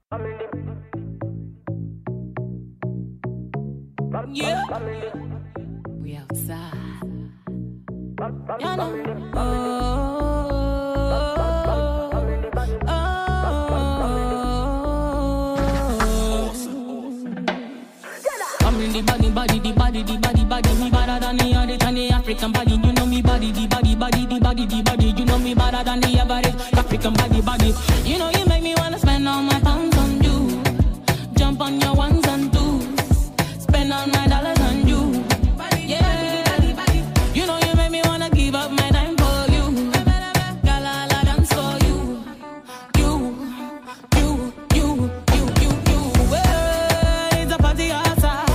Yeah. We outside. You know. The body, me better than the other, than the African body. You know me body, the body. You know me better than the average African body. You know you make me wanna spend all my pounds on you, jump on your ones and twos, spend all my dollars on you. Yeah, you know you make me wanna give up my time for you. Girl, I'll dance for you. You. Well, it's a party outside.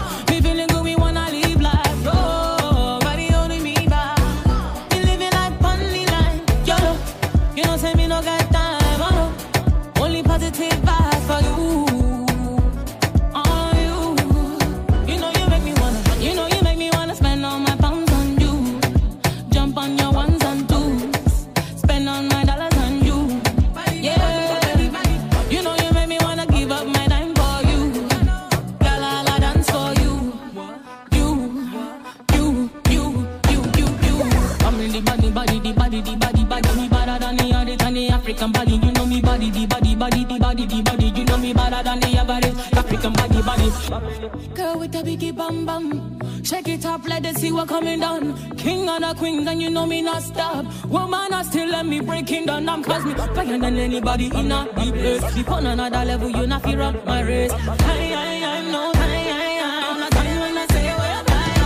African body, you know me body, the body. You know me better than the average African body. Girl with a biggie bam bam, shake it up, let them see what coming down. King and the queens, and you know me not stop. Woman, I still let me breaking down. I'm cause me better than anybody in a deep place. Deep on another level, you not fear up my race. I'm no time. I'm not time when I say where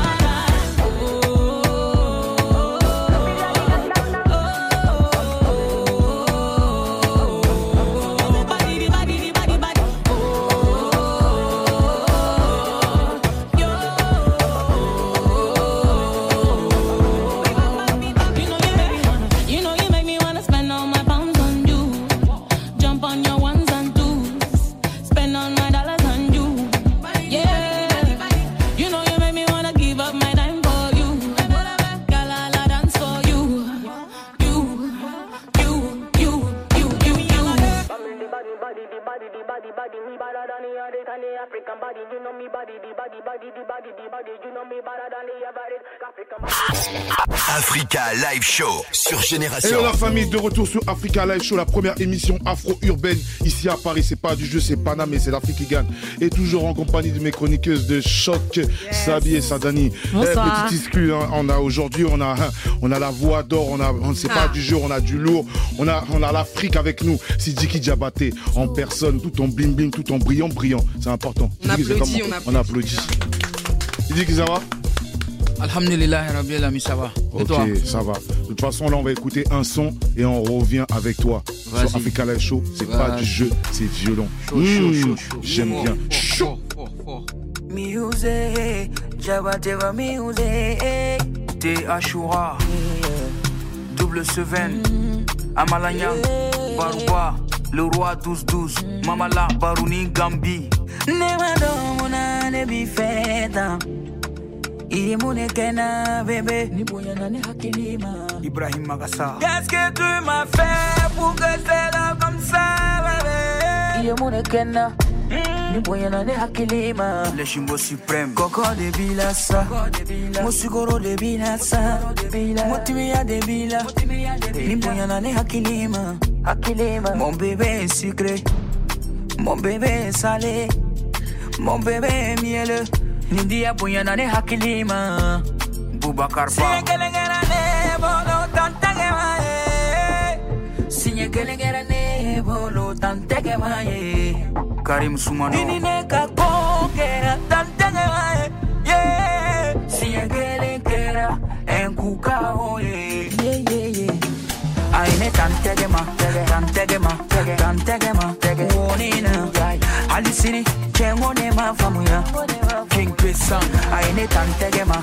African body, you know me body, the body, you know me better than the average African body. Africa Live Show sur Génération. Hello la famille, de retour sur Africa Live Show, la première émission afro-urbaine ici à Paris. C'est pas du jeu, c'est pas mais c'est l'Afrique qui gagne. Et toujours en compagnie de mes chroniqueuses de choc, Sabi et Sadani. Petite excuse, hein, aujourd'hui on a la voix d'or, on sait pas du jeu, on a du lourd, on a l'Afrique avec nous. Sidiki Diabaté en personne, tout en bling bling, tout en brillant. C'est important. On applaudit. Tu dis que ça va? Alhamdulillah, Rabbil Alamin, ça va. Et toi? Ok, ça va. De toute façon, là, on va écouter un son et on revient avec toi. Vas-y. Sur Africa Live Show, c'est pas du jeu, c'est violent. Chaud. J'aime bien. Chaud. Music, Jabateva music. T'es Ashura, double Seven, Amalanya, Barouba, le roi 12-12, Mamala, Barouni, Gambi. Nemadona, Nebifeta. Imunekena bébé Niboyana ne hakilima Ibrahim Magassa. Qu'est-ce que tu m'as fait pour que c'est là comme ça bébé? Imunekena Niboyana ne hakilima. Le Chimbo suprême Coco de Bilassa, Moussigoro de Bilassa, Motimia de Bila, Niboyana ne hakilima. Mon bébé est sucré, mon bébé est salé, mon bébé est mielleux. Nindia buyana ne hakilima Boubacar Ba Sinye kelengera ne bolo tantege mae Sinye kelengera ne bolo tantege mae Karim Soumano Nini ne kakongera tantege mae Yeah Sinye kelengera enkuka oye Yeah Aine tantege ma Wonina Alisini Chengone ma famuya King Pesa Aine tantegema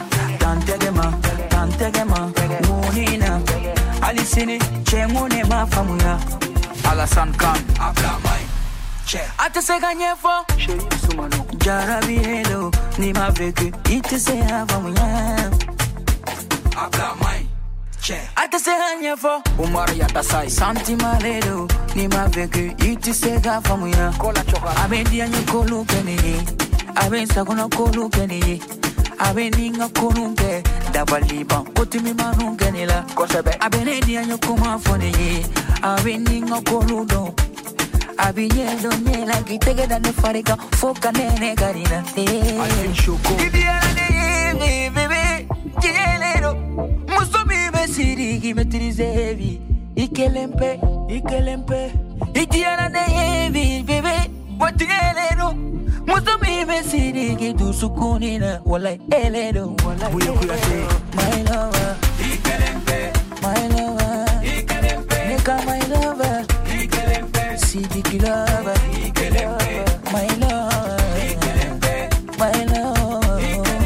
Wonina Alisini Chengone ma famuya Alassane Khan Ablamai Ate se gagné fort Chérif Soumano Jarabi hello Ni ma vécu Ite se famuya Ablamai Ate se hanya fo Umar yata sai Santi malero Ni maveke Iti se gafa muya Kola choka Abe dianya kolu keni Abe sakuna kolu keni Abe ninga kolu ke Dabaliba Koti mi manu keni la Kosebe Abe ne dianya kuma foni Abe ninga kolu do Abe nye do nye la Kitege da ne farika Foka nene karina Abe shoko Kidiana ne bebe Kielero Siri qui maîtrise vie, ikelempe, itiana de heavy, bébé, botelero, musomi me siri qui tu sukunina, wala elero, wala elero, my lover, ikelempe, my lover, ikelempe, neka my lover, ikelempe, siri qui lover, ikelempe, my lover, ikelempe, my lover,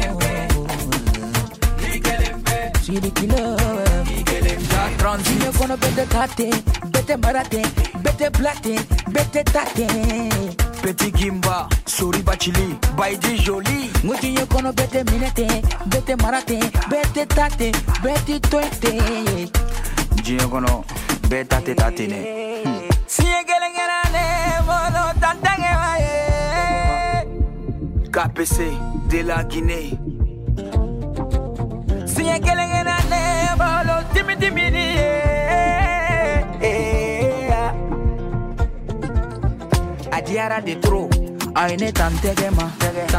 ikelempe, siri qui lover. Transition kono bete kate, bete marate, bete plate, bete tate. Petit Gimba, Sori Bachili, Baidi Jolie. Mutinho kono bete minete, bete marate, bete tate, bete toite. Jinho kono bete tate ne. Siye gelengera ne, mono tantange wae. KPC de la Guinée. Siye gelengera ne, mono timidimidi. Adiara de trop, aine tantegema,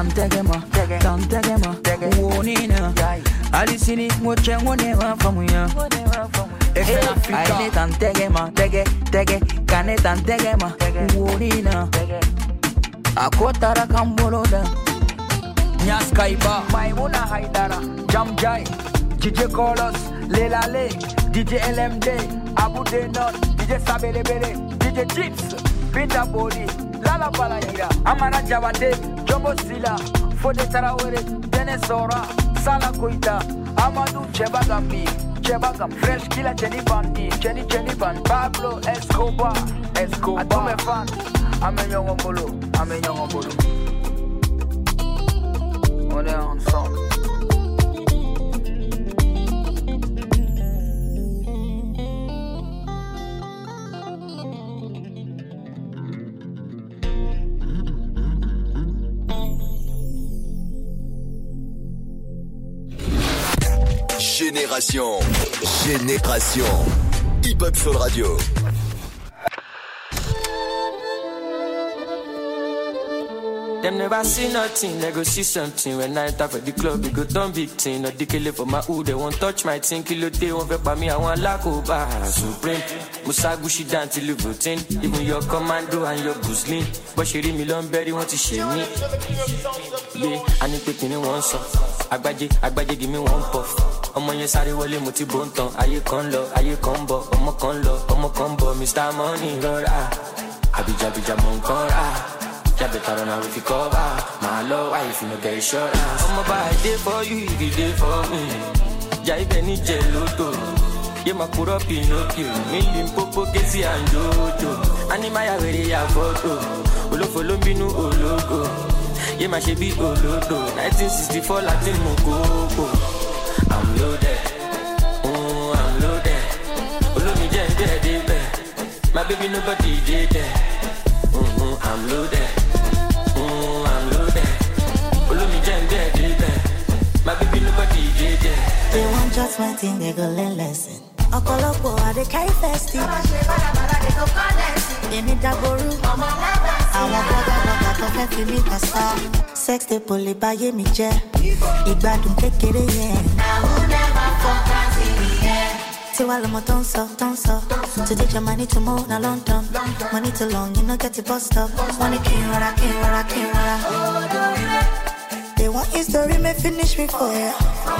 wonina. Alisini moche monewa famuya. Aine tantegema, tege, kane tantegema, wonina. Akotara kamboloda. Nyaskaiba, Maimuna Haidara, Jamjai, DJ Kolos, Lelale, DJ LMD, Abu Denon, DJ Sabelebele, DJ Chips, Peter Body, Lala Balayira, Amana Javade, Jumbo Sila, Fode Tarawere, Denesora, Sala Koita, Amadou Chebagam, Fresh Killer, Jenny Bandi, Jenny Band, Pablo Escobar, Atume Fan, Amenyong Ombolo. On est ensemble. Génération Hip Hop Soul Radio. Them never see nothing, they go see something. When I enter for the club, we go turn big thing. No dikele for my hood, they won't touch my thing. Kilo day won't vex by me, I want Lako Bar Supreme. Musagushi down till you voting. Even your commando and your Gusling. But she read me long berry, want to share me. Yeah, I need to me one song. Agbaje, give me one puff. Ọmọ yẹn sáré wọlé mo ti bó ń tán. Ayé kan lọ, ayé kan bọ̀. Ọmọ kan bọ̀. Mr. Money rọra. Abija mo ń kán ra. Yeah, better run out if you cover. My love, why if you no get insurance? I'm about a day for you, if you day for me. Yeah, if any geloto. Yeah, my put up in Pinocchio. Million popo, Kesi and Jojo. Animaya, where they have photo. Olofolo binu ologo. Yeah, my shebi olodo. 1964 Latin Mokoko. I'm loaded. I'm loaded. Olomi jen, my baby nobody did that. I'm loaded. I'm loaded. Olumi jen dead. My baby nobody did that. They want just my thing, they go learn lesson. Okolopo, I dey carry festy. They need that boru. I want brother, to fẹ́ fi mi pasta. Sex dey pull it by me je. Ìgbádùn kékeré yẹn. Now who never fuck in the air. Tiwa lomo don't so. To take your money to move na London. Money too long, you no get the bus stop. Money can't rara. They want history, may finish me for ya.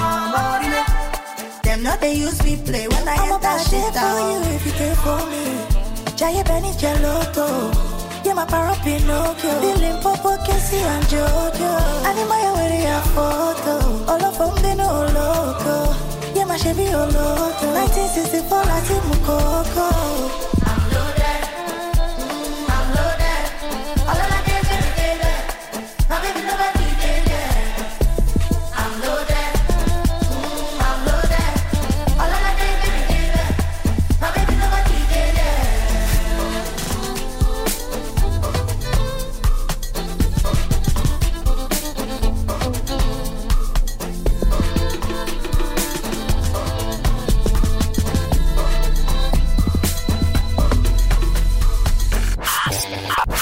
Them know they use me play when I get that shit out. For you if you care for me. Jaya Benny Geloto. Yeah, my paro Pinocchio. Billing Popo, Kesi and Jojo. Animaya where they have photo. All of them they know loco. Yeah, my Chevy Oloto. 1964 Latin Mukoko. I'm loaded. I'm loaded. All of my days every day. My baby nobody did that. I'm loaded. I'm loaded. All of my days every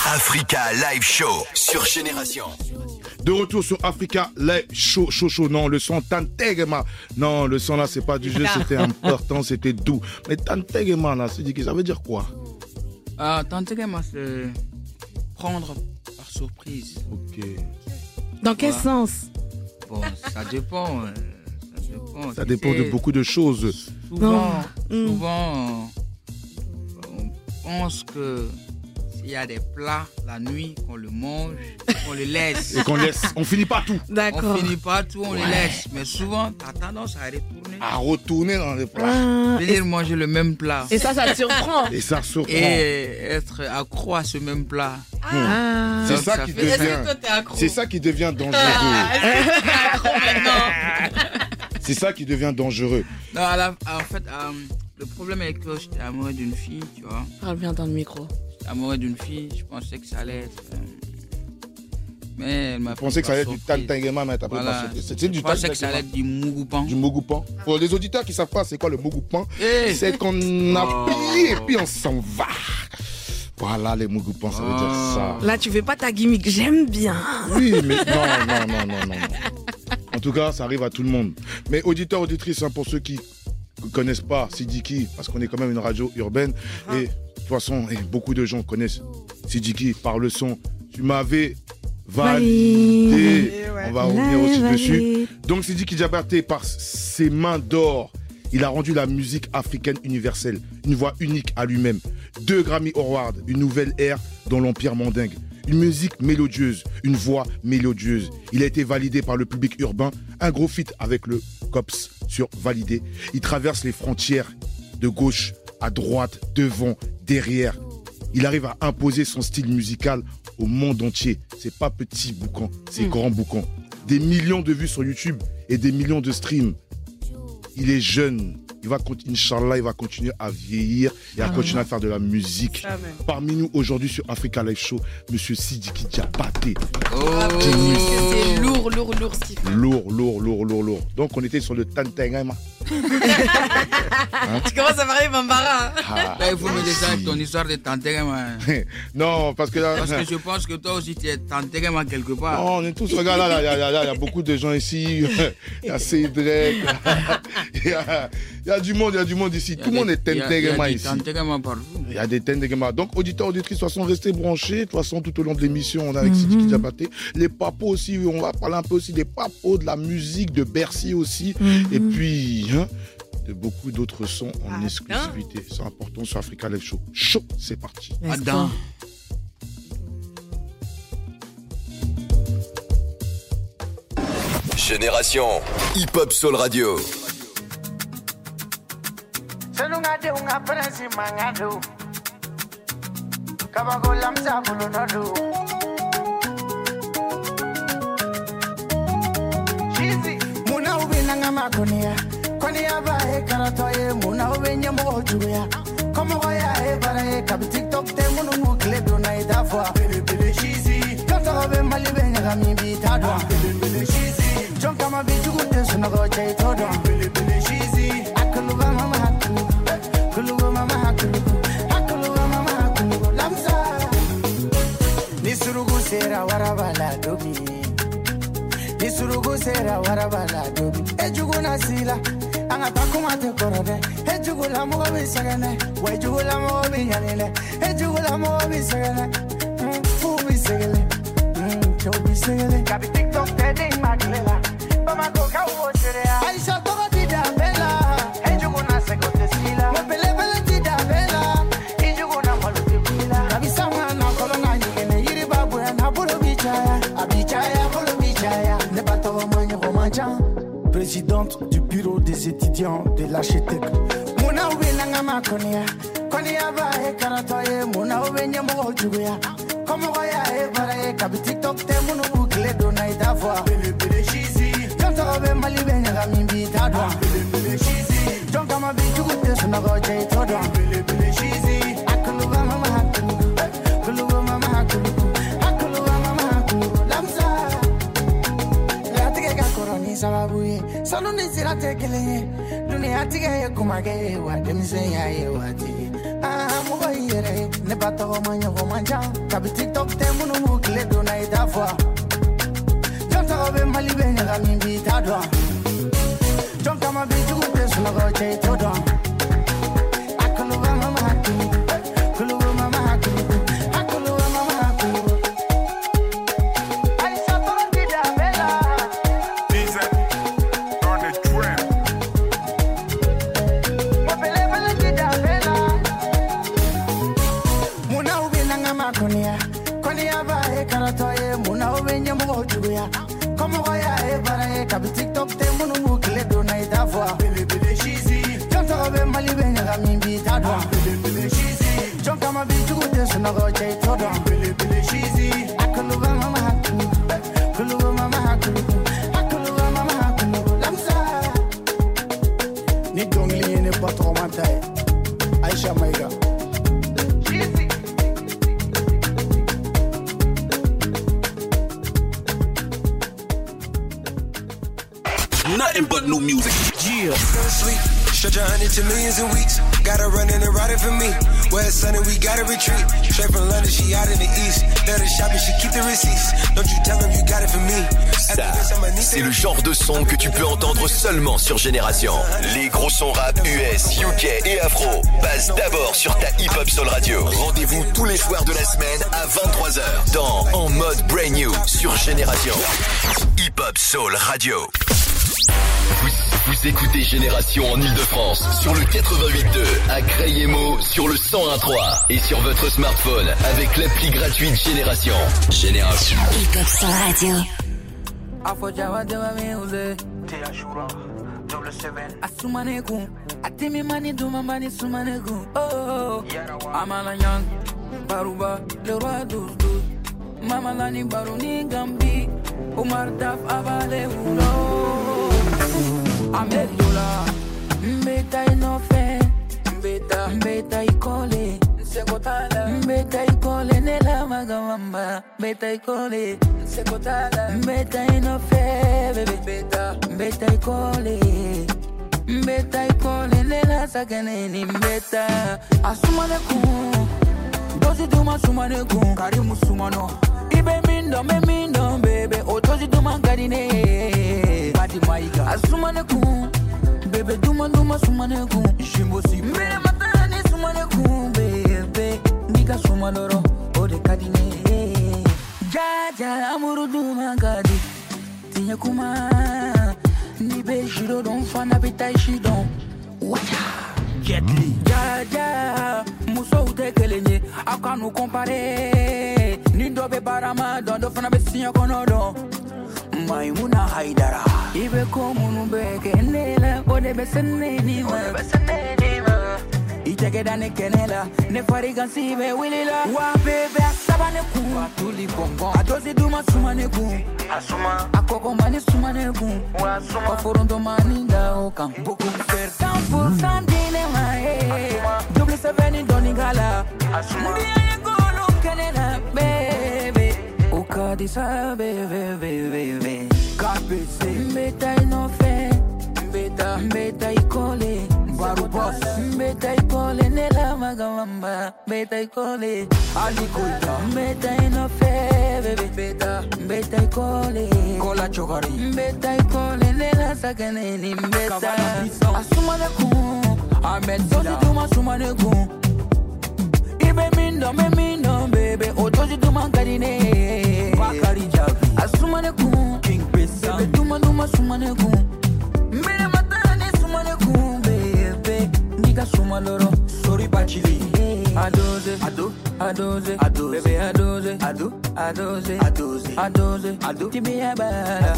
Africa Live Show sur Génération. De retour sur Africa Live Show. Non, le son Tantegema. Non, le son là, c'est pas du jeu, c'était important, c'était doux. Mais Tantegema là, ça veut dire quoi? Tantegema, c'est prendre par surprise. Ok. Dans quel sens? Bon, ça dépend. Ça dépend de beaucoup de choses. Souvent, on pense que s'il y a des plats la nuit, qu'on le mange, qu'on les laisse. Et qu'on laisse, on finit pas tout. D'accord. On finit pas tout, on les laisse. Mais souvent, tu as tendance à retourner. À retourner dans les plats. C'est-à-dire manger le même plat. Et ça te surprend. Et ça surprend. Et être accro à ce même plat. C'est ça qui devient. C'est ça qui devient dangereux. C'est ça qui devient dangereux. Non, en fait, le problème est que j'étais amoureux d'une fille, tu vois. Parle bien dans le micro. J'étais amoureux d'une fille, je pensais que ça allait être... Mais elle m'a... Je pensais que ça allait être du Tantegema, mais t'as pas pensé. C'est du Tantegema. Je pensais que ça allait être du Mougoupan. Du Mougoupan. Pour les auditeurs qui savent pas c'est quoi le Mougoupan, c'est qu'on appuie et puis on s'en va. Voilà, les Mougoupan, ça veut dire ça. Là, tu fais pas ta gimmick, j'aime bien. Oui, mais non. En tout cas, ça arrive à tout le monde. Mais auditeurs, auditrices, hein, pour ceux qui ne connaissent pas Sidiki, parce qu'on est quand même une radio urbaine, et de toute façon, beaucoup de gens connaissent Sidiki par le son. Tu m'avais validé. On va revenir aussi dessus. Donc Sidiki Diabaté, par ses mains d'or, il a rendu la musique africaine universelle, une voix unique à lui-même. 2 Grammy Awards, une nouvelle ère dans l'Empire mandingue. Une musique mélodieuse, une voix mélodieuse. Il a été validé par le public urbain, un gros feat avec le COPS sur Validé. Il traverse les frontières de gauche à droite, devant, derrière. Il arrive à imposer son style musical au monde entier. C'est pas petit boucan, c'est grand boucan. Des millions de vues sur YouTube et des millions de streams. Il est jeune. Inch'Allah, il va continuer à vieillir et à continuer à faire de la musique. Parmi nous aujourd'hui sur Africa Live Show, Monsieur Sidiki Diabaté. C'est lourd ce qu'il fait. Lourd. Donc on était sur le Tantegema. Tu commences à parler bambara. Là, il faut me descendre ton histoire de Tantegema. Non, parce que je pense que toi aussi tu es Tantegema quelque part. Non, on est tous, regarde là, il y a beaucoup de gens ici. Il y a Cédric. Il y a du monde ici. Tout le monde est Tantegema ici. Il y a des Tantegema. Donc, auditeurs, auditrices, de toute façon, restez branchés. De toute façon, tout au long de l'émission, on est avec Sidiki Diabaté. Les papos aussi, on va parler un peu aussi des papos, de la musique, de Bercy aussi. Et puis, de beaucoup d'autres sons en exclusivité. C'est important sur Africa Live Show. Show, c'est parti. Adam. Génération Hip-Hop Soul Radio. Selungade ungapresi mangado Kabagola mzabulu nodu Cheesy Muna ubina ngamakonia Konia bae karatoye Muna ubenye mojuya Komo goya e baraye Kabi TikTok te munu mukledo na idafwa Bili cheesy Kata obe mali benye gamimbi tadwa Bili cheesy Jonka mabitu kute sunago jay todwa Bili cheesy Akuluba mama hakulu Kuluba mama hakuluba mama hakulu Lamsa Nisurugu sera warabala dobi Nisurugu sera warabala dobi Ejugu nasila Anga takuma te korode Ejugu la mogo bisagane Wejugu la mogo binyanile Ejugu la mogo bisagane Fu bisagale Chow bisagale Kabi TikTok te ding maglela Bama koka uwo serea Aisha toga dida bela Ejugu nasego te sila Mepele bele dida bela Ejugu na malu te bila Kabi sama na kolona yikene Yiri babu ya na bulu bichaya Abichaya bulu bichaya Ne bato manyo romanjan Présidente du bureau des étudiants de l'Architecte. Muna ubinanga makonia, konia bae karatoye, muna ubenye mojuya. Komo goya e baraye, kabi TikTok te munu bukledo na idafwa. Bili cheesy, jonta obe mali benye gamimbi tadwa. Bili cheesy, jonka mabitu kute sunago jay todwa. Bili cheesy, akuluba mama hakulu, kuluba mama hakulu, akuluba mama hakulu. Lamsa, yatige ga koroni sababuye. Saluni sira tekele dunia tige kumage wa demse ya ye wati mogo yere ne bato manya go manja kabi TikTok te munu mu kle do na ida fois jonta be mali be nga mi bi ta do jonta ma bi ju te suna go che to do akulu ba mama hakulu kulu ba mama hakulu akulu ba mama hakulu ai sa to di da bella dice on the trend mo pele bala di da bella muna ubina ngama konia ba e karato e muna ubenye mo juya como goya e para e kabi TikTok te munu mu kle do na ida fois bele shizi jonta be mali be nga mi bi ta do bele shizi jonta ma bi ju te suna go che to do bele shizi akulu ba mama hakulu kulu ba mama hakulu akulu ba mama hakulu lamsa ni dongli ne pas trop mental Aisha Maiga Nothing but new music. Yeah. Sleep. Stretch 100 to millions in weeks. Gotta run in and ride it for me. Where it's sunny, we gotta retreat. Straight from London, she out in the east. Let her shop and she keep the receipts. Don't you tell them you got it for me. Ça, c'est le genre de son que tu peux entendre seulement sur Génération. Les gros sons rap US, UK et Afro passent d'abord sur ta Hip Hop Soul Radio. Rendez-vous tous les soirs de la semaine à 23h dans En mode Brand New sur Génération. Hip Hop Soul Radio. Vous écoutez Génération en Ile-de-France sur le 88.2, à Crayemo sur le 101.3 et sur votre smartphone avec l'appli gratuite Génération. Génération. Hip Hop Soul Radio. Afojawa de ma music. Te ashura. Double 7. Asumaneku. Atimi mani duma mani sumaneku. Oh. Amala young. Baruba. Le roi douce. Mama lani baruni gambi. Umar daf abale uno. Amedola. Mbeta inofe. Mbeta ikole. Sekotala. Mbeta ikole nela magawamba. Mbeta ikole. Sekotala. Mbeta inofe. Mbeta ikole. Mbeta ikole nela sakaneni. Mbeta. Asumaneku. Dozi duma sumaneku. Karimu sumano. Ibe mindo me mindo bebe. Otozi duma garine. Badi maiga. Asumaneku. Bebe duma sumaneku. Shimbosi. Mbele matani sumaneku bebe. Nika sumanoro. Ode kadine. Jaja amuru duma gadi. Tinya kuma. Nibe shiro don fana bitai shidon. Wacha. Jetli. Jaja. Muso utekelenye. Akanu compare. Nido be barama. Dondo fana be sinya konodo. Maimuna Haidara. Ibe komunu beke nela. Ode be senenima. Iteke dane kenela. Ne farigan sibe wilila. Wa bebe asabane ku. Atuli bongo. Adozi duma sumane ku. Asuma. Akoko mani sumane ku. Wa asuma. Oforondo mani da okam. Boku fer. 100% dine mae. Double 7 in Doningala. Asuma. Ndiye golo kenela bebe. Okadisa bebe. Kapese. Mbeta inofe. Mbeta ikole. Barubos. Mbeta ikole nela magawamba. Mbeta ikole. Alikoita. Mbeta inofe bebe. Mbeta ikole. Kola chokari. Mbeta ikole nela sakaneni. Mbeta. Asumaneku. Ahmed Dozi duma sumaneku. Ibe mindo me mindo bebe. Otozi duma garine. Bakari javi. Asumaneku. King Pesa. Bebe duma sumaneku. Mbele matani sumaneku bebe. Nika sumaloro. Sorry bachili. Adoze. Ado. Bebe adoze. Tibi abara.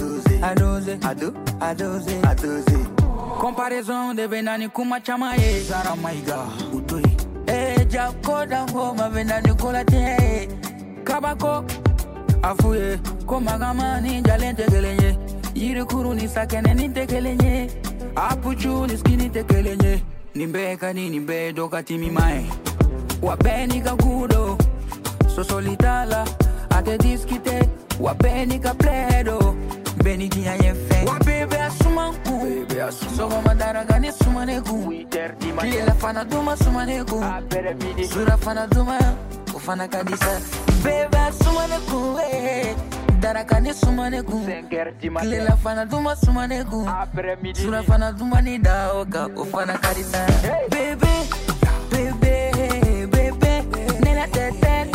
Adoze. Comparaison de venani kuma chamaye. Zara maiga. Utoi. Jakoda ngoma venani kola te. Kabako. Afuye. Komagama ni jalente gelenye. Yiri kuru ni sakene ni tekelenye. Apuchu ni skini tekelenye. Nimbeka ni nimbe doka timi mae. Wapeni kagudo. So solitala. Ate diskite. Wapeni ka pledo. Beni kia yefe. Wabebe asumanku. Sogo madara gani sumanegu. Kila fana duma sumanegu. Sura fana duma ufana kadisa. Beba sumanegu darakani sumanegu. Kila fana duma sumanegu. Sura fana duma ni daoka ufana kadisa. Bebe nena te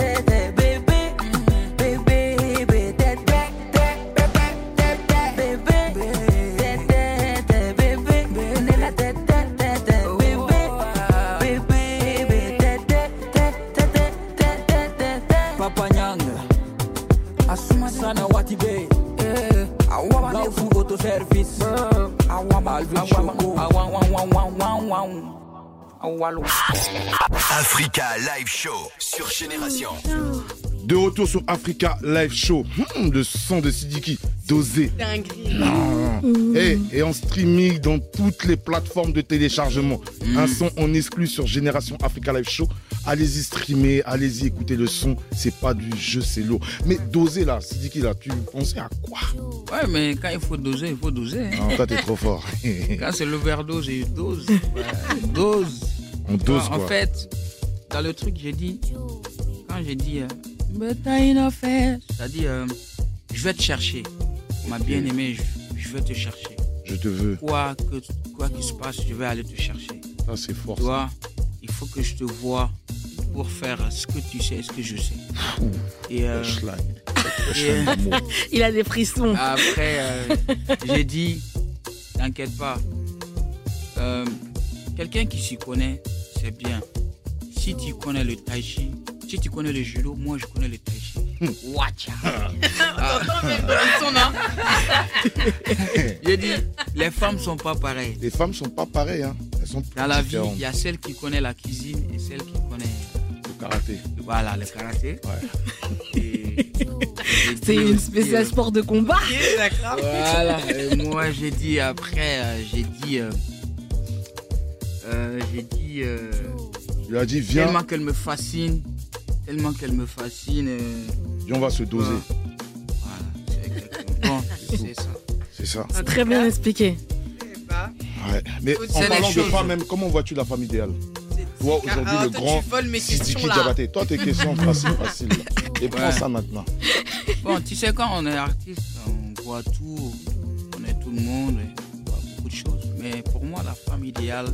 Sana wati be, awa fu auto service, awa malvi choco, awa Africa Live Show sur Génération. De retour sur Africa Live Show, le son de Sidiki, Dosé. Et en streaming dans toutes les plateformes de téléchargement. Un son en exclu sur Génération Africa Live Show. Allez-y streamer, allez-y écouter le son. C'est pas du jeu, c'est lourd. Mais Dosé là, Sidiki là, tu pensais à quoi? Ouais, mais quand il faut doser, il faut doser. Non, toi t'es trop fort. Quand c'est l'overdose, il dose. Ouais, dose. On dose quoi. En fait, dans le truc, j'ai dit, c'est-à-dire, je vais te chercher. Ma bien-aimée, je vais te chercher. Je te veux. Quoi qu'il se passe, je vais aller te chercher. Ah, c'est fort. Toi, il faut que je te voie pour faire ce que tu sais et ce que je sais. Et, il a des frissons. Après, j'ai dit, t'inquiète pas. Quelqu'un qui s'y connaît, c'est bien. Si tu connais le tai chi, si tu connais le judo, moi je connais le tai chi. Watcha. J'ai dit, les femmes sont pas pareilles. Les femmes sont pas pareilles, hein. Elles sont dans la vie, il y a celle qui connaît la cuisine et celle qui connaît le karaté. Voilà, le karaté. Ouais. C'est une spéciale sport de combat. Voilà. Et moi j'ai dit après, il a dit viens. Tellement qu'elle me fascine. Et on va se doser. Voilà, c'est exactement. Bon, c'est ça. C'est ça. C'est très bien expliqué. Ouais. Mais en parlant de femmes, même, comment vois-tu la femme idéale? Toi, aujourd'hui, le grand Sidiki Diabaté. Toi, tes questions faciles. Et prends ça maintenant. Bon, tu sais, quand on est artiste, on voit tout, on connaît tout le monde, on voit beaucoup de choses. Mais pour moi, la femme idéale,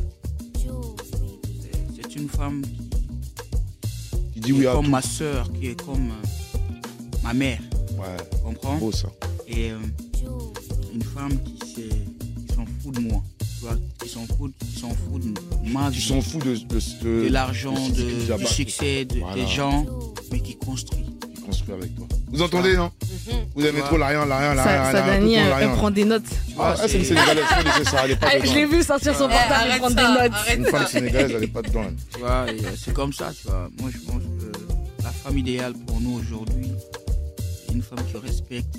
c'est une femme qui dit oui est à comme tout. ma soeur, qui est comme ma mère. Ouais. Tu comprends? Beau ça. Et une femme qui s'en fout de moi. Tu vois, qui s'en fout de ma vie. Qui s'en fout de l'argent, du succès, des gens, mais qui construit. Qui construit avec toi. Vous entendez, non? Vous aimez trop l'argent. Dani, elle prend des notes. C'est une Sénégalaise, c'est ça, elle est pas dedans. Je l'ai vu sortir son portable et prendre des notes. Une femme sénégalaise, elle est pas dedans. Tu vois, c'est comme ça, tu vois. Moi, je pense que la femme idéale pour nous aujourd'hui, c'est une femme qui respecte,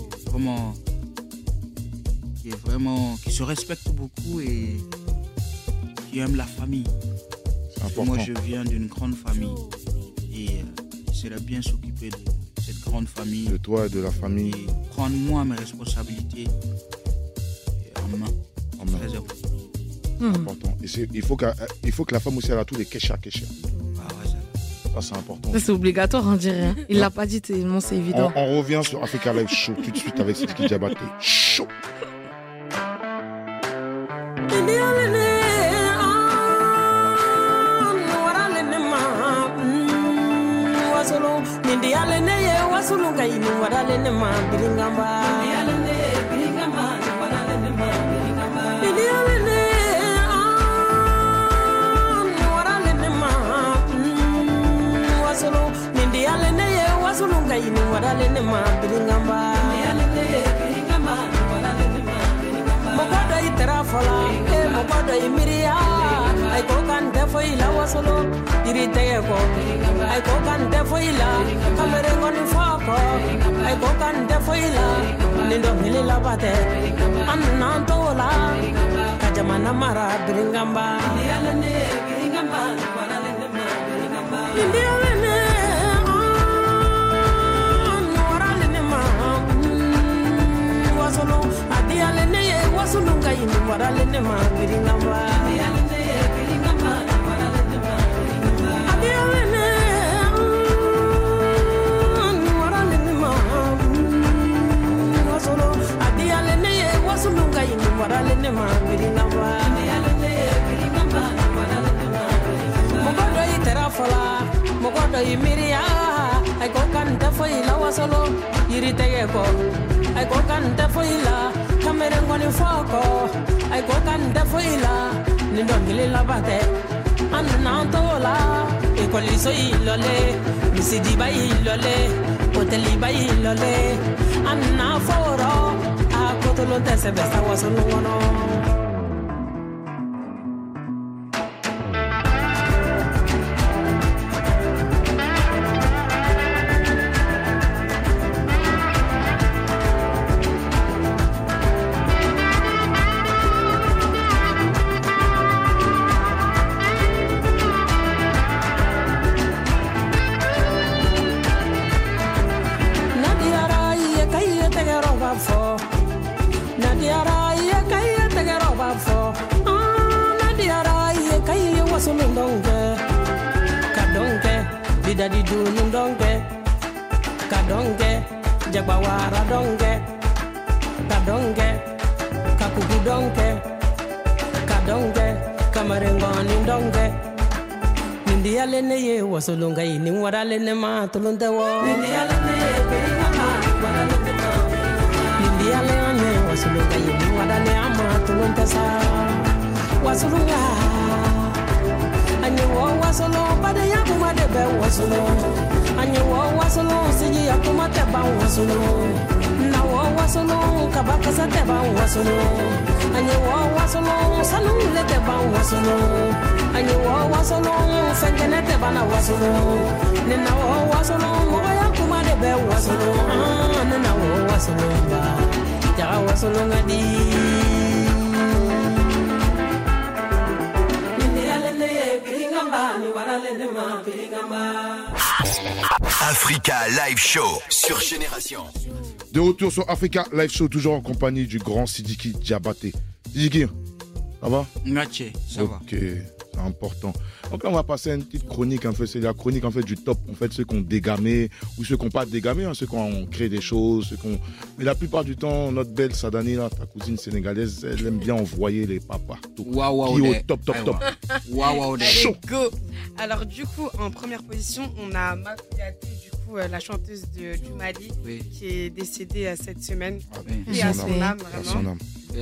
qui se respecte beaucoup et qui aime la famille. C'est important. Moi, je viens d'une grande famille et j'essaierai bien s'occuper de cette grande famille. De toi et de la famille. Et prendre moi mes responsabilités en main. Très important. Important. Et il faut que la femme aussi elle a tous les kesha. Ah ouais, ça c'est important. Ça, c'est obligatoire, on dirait. Il l'a pas dit tellement c'est évident. On revient sur Africa Live Show tout de suite avec Sidiki Diabaté. Chaud. Mokodo imiria ay ko kan defo ila wasolo iri tege ko ay ko kan defo ila kamere ngoni foko ay ko kan defo ila nindo milila bate amna tola kajamana mara bringamba yalane bringamba walale ma bringamba indialene warale ne ma wasolo adialene wasolo ngai warale ne wasolo yiri tege ko ay ko kan defo ila kamere ngoni foko ay ko kan defo ila ni dongili labate anna tola e koliso ilole misidi ba ilole hoteli ba ilole anna foro a kotolo tese besta wasolo wono. Daddy do nundonge kadonge jabawara donge kadonge kakugu donge kadonge kamarengoni donge nindi alene ye wasolonga ini waralene ma tolonde wo nindi alene ye peringama waralene ma nindi alene wasolonga ini waralene ama tolonde sa wasolonga anyewo wasolo bade yakuma de be wasolo anyewo wasolo siji yakuma te ba wasolo nawo wasolo kabaka sa te ba wasolo anyewo wasolo sanu le te ba wasolo anyewo wasolo fengene te ba na wasolo ne nawo wasolo mo yakuma de be wasolo ne nawo wasolo ba ja wasolo ngadi Africa Live Show sur Génération. De retour sur Africa Live Show, toujours en compagnie du grand Sidiki Diabaté. Sidiki, ça va? Ngache, ça va. Ok, c'est important. Donc là, on va passer à une petite chronique. En fait, c'est la chronique en fait du top. En fait, ceux qui ont dégamé ou ceux qui n'ont pas dégamé, hein, ceux qui ont créé des choses, ceux qui ont... Mais la plupart du temps, notre belle Sadani, là, ta cousine sénégalaise, elle aime bien envoyer les papas. Waouh, qui est au top. Waouh, allez, go. Alors du coup, en première position, on a Makouyate, du coup, la chanteuse du Mali, qui est décédée cette semaine. Et à son âme, vraiment.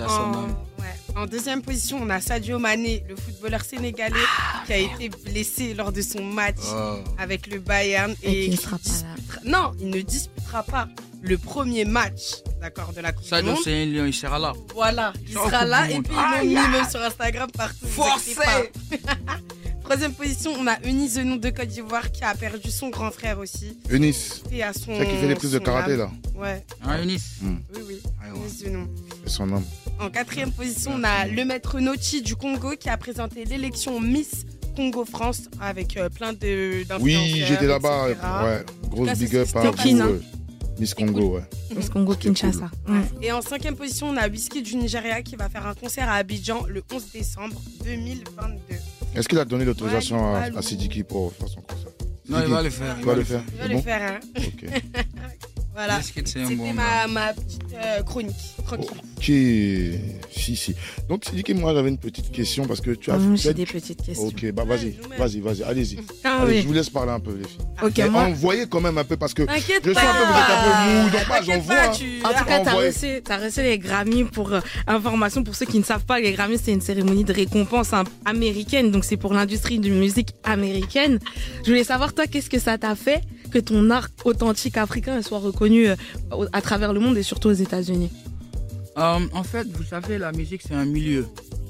En deuxième position, on a Sadio Mané, le footballeur sénégalais qui a été blessé lors de son match avec le Bayern. Et qui ne sera pas là. Non, il ne disputera pas le premier match, d'accord, de la Coupe du Monde. Sadio, c'est un lion, il sera là. Voilà, il sera là. Et puis, ils l'ont mis même sur Instagram partout. Forcé. Troisième position, on a Eunice Zenon de Côte d'Ivoire qui a perdu son grand frère aussi. Eunice, c'est qui fait les prises de karaté là. Ouais. Ah, Eunice. Oui. Eunice Zenon. Et son homme. En quatrième position, on a le maître Noti du Congo qui a présenté l'élection Miss Congo France avec plein d'influenceurs. Oui, j'étais là-bas. Ouais, grosse big up à Miss Congo, ouais. Miss Congo Kinshasa. Et en cinquième position, on a Whisky du Nigeria qui va faire un concert à Abidjan le 11 décembre 2022. Est-ce qu'il a donné l'autorisation à Sidiki pour faire son concert? Non, il va le faire. Il va le faire. Il va le faire, hein. Ok. Voilà. C'était ma petite chronique. Tranquille. Ok. Si. Donc, Sidiki, moi, j'avais une petite question parce que tu as fait. J'ai des petites questions. Ok, bah vas-y. Allez-y. Oui. Je vous laisse parler un peu, les filles. Ok, moi. Envoyez quand même un peu parce que t'inquiète je sens un peu vous êtes un peu mou, donc moi, j'envoie. En tout cas, t'as reçu les Grammys pour information. Pour ceux qui ne savent pas, les Grammys, c'est une cérémonie de récompense américaine. Donc, c'est pour l'industrie de musique américaine. Je voulais savoir, toi, qu'est-ce que ça t'a fait que ton art authentique africain soit reconnu à travers le monde et surtout aux États-Unis? En fait, vous savez, la musique, c'est un milieu.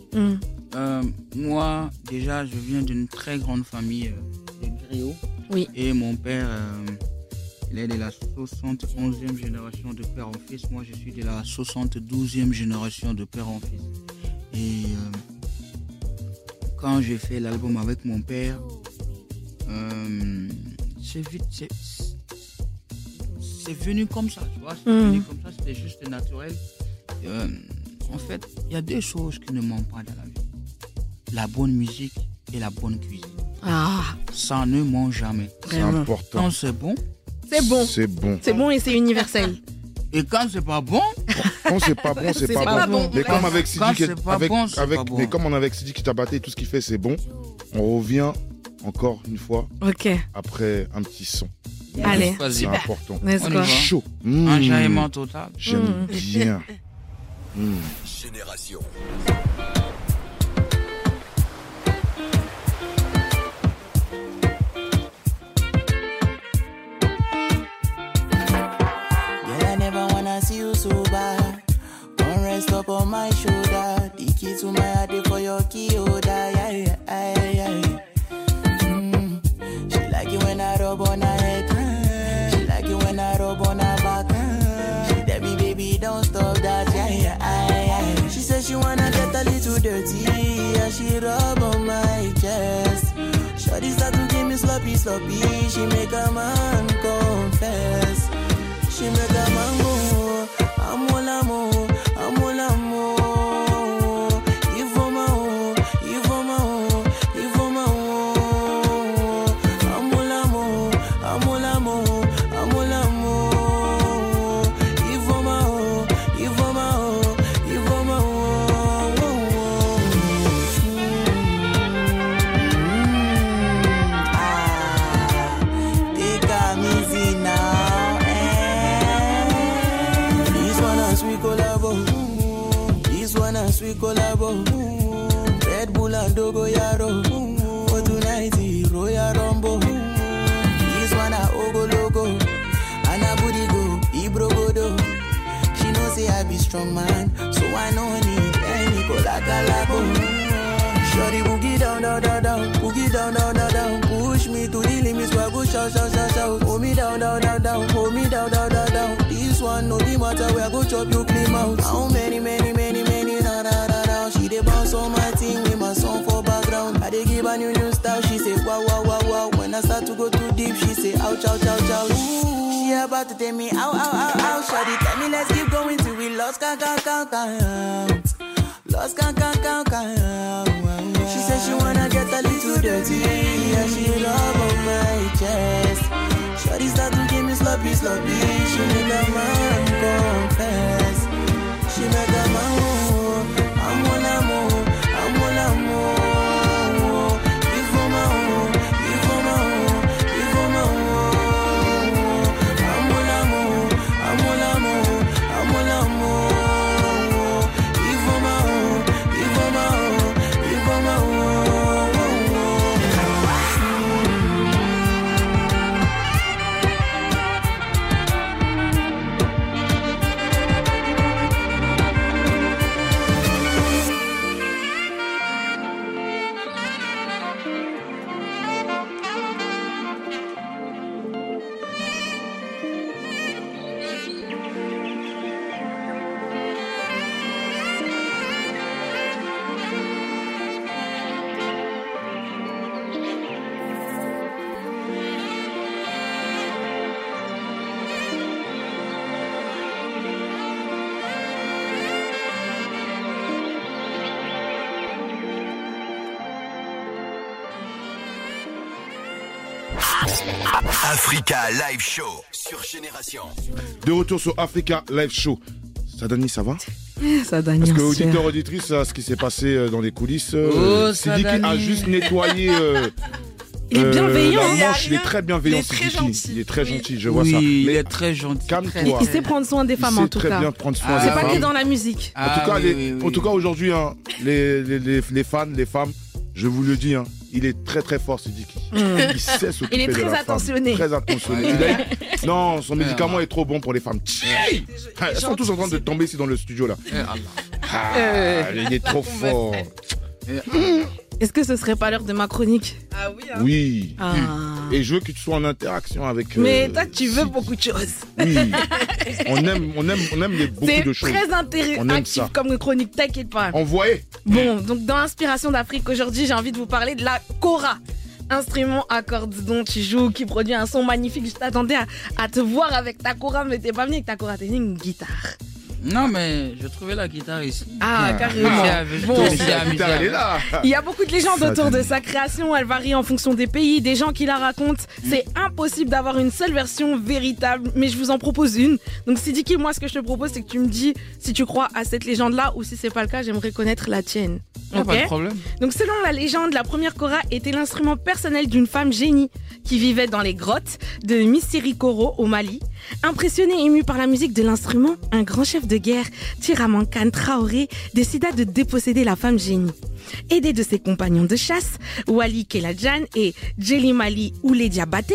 Moi, déjà, je viens d'une très grande famille de griots. Oui. Et mon père, il est de la 71e génération de père en fils. Moi, je suis de la 72e génération de père en fils. Et quand j'ai fait l'album avec mon père, c'est venu comme ça, tu vois. C'est venu comme ça, c'était juste naturel. En fait, il y a deux choses qui ne manquent pas dans la vie. La bonne musique et la bonne cuisine. Ça ne manque jamais. C'est important. Quand c'est bon, c'est bon. C'est bon. C'est bon et c'est universel. Et quand c'est pas bon, quand c'est pas bon, c'est pas bon. Mais comme avec Sidiki, mais comme on avec Sidiki Diabaté, tout ce qu'il fait c'est bon. On revient encore une fois. Ok. Après un petit son. Allez, c'est important. On est chaud. Enjaillement total. J'aime bien. Génération. I never wanna see you so bad. Don't rest up on my shoulder. The key to my heart for your key holder. Yeah, yeah, yeah. She like it when I rub on her head. She like it when I rub on her back. She tell me, baby, don't stop that. Yeah, yeah, yeah. She says she wanna get a little dirty. Yeah, she rub on my chest. Shorty start to give me sloppy, sloppy. She make a man confess. She make a man go, amo l'amo, amo l'amo. Il faut ma oh, il faut ma oh, il faut ma oh. Amo l'amo, amo l'amo, amo l'amo. Il faut ma oh, il faut ma oh, il faut ma oh. Ah, t'es camisina. Sweet collabo, Red Bull and Dogo Yaro. For tonight, Royal Rumble. This one a Ogo Logo, and a booty go, Ibro Godo. She knows say I be strong man, so I no need any cola galabo. Shorty boogie down, down, down, down, boogie down, down, down, down. Push me to the limits, where I go shout, shout, shout, shout. Hold me down, down, down, down, hold me down, down, down, down. This one no be matter, where I go chop you clean out. How many, many, many, many. She dey bounce on my team with my song for background. I dey give a new style. She say wow wow wow wow. When I start to go too deep, she say ouch ouch ouch ouch. Ooh, she about to tell me ow ow ow ow. Shawty tell me let's keep going till we lost count count count count. Lost count count count count. She said she wanna get a little dirty. Yeah, she rub on my chest. Shawty start to give me sloppy sloppy. She make a man confess. She make a man. Amo l'amo, amo l'amo. Il faut ma oh, il faut ma oh, il faut ma oh. Amo l'amo, amo l'amo, amo l'amo. Il faut ma oh, il faut ma oh, il faut ma oh. Africa Live Show sur Génération. De retour sur Africa Live Show. Sadani, ça va? Sadani, parce que auditeur, auditrice, ce qui s'est passé dans les coulisses, Sidiki a juste nettoyé. Il est bienveillant. La manche, il est très bienveillant. Il est très gentil, je vois ça. Mais il est très gentil. Calme-toi. Il sait prendre soin des femmes en tout cas. Il sait très bien prendre soin des C'est femmes. pas que dans la musique. En tout cas, aujourd'hui, hein, les fans, les femmes, je vous le dis, hein, il est très très fort, Sidiki. Il sait s'occuper de la femme. Il est très attentionné. Très attentionné. Non, son médicament est trop bon pour les femmes. Elles sont tous en train de tomber ici dans le studio là. Il est trop fort. Est-ce que ce serait pas l'heure de ma chronique? Ah oui. Hein. Oui. Et je veux que tu sois en interaction avec. Mais toi, tu veux beaucoup de choses. Oui. on aime beaucoup de choses. C'est très interactif comme chronique, t'inquiète pas. Envoyez. Bon, donc dans Inspiration d'Afrique aujourd'hui, j'ai envie de vous parler de la kora. Instrument à cordes dont tu joues, qui produit un son magnifique. Je t'attendais à te voir avec ta kora, mais t'es pas venu avec ta kora, t'es venu avec une guitare. Non, mais je trouvais la guitare ici. Ah, carrément. Bon, la guitare, elle est là. Il y a beaucoup de légendes autour de sa création. Elle varie en fonction des pays, des gens qui la racontent. C'est impossible d'avoir une seule version véritable, mais je vous en propose une. Donc, Sidiki, moi, ce que je te propose, c'est que tu me dis si tu crois à cette légende-là ou si c'est pas le cas, j'aimerais connaître la tienne. Okay. Pas de problème. Donc, selon la légende, la première kora était l'instrument personnel d'une femme génie qui vivait dans les grottes de Missirikoro au Mali. Impressionné et ému par la musique de l'instrument, un grand chef de guerre, Tiramankan Traoré, décida de déposséder la femme génie. Aidé de ses compagnons de chasse, Wali Keladjan et Djelimali Oulé Diabaté,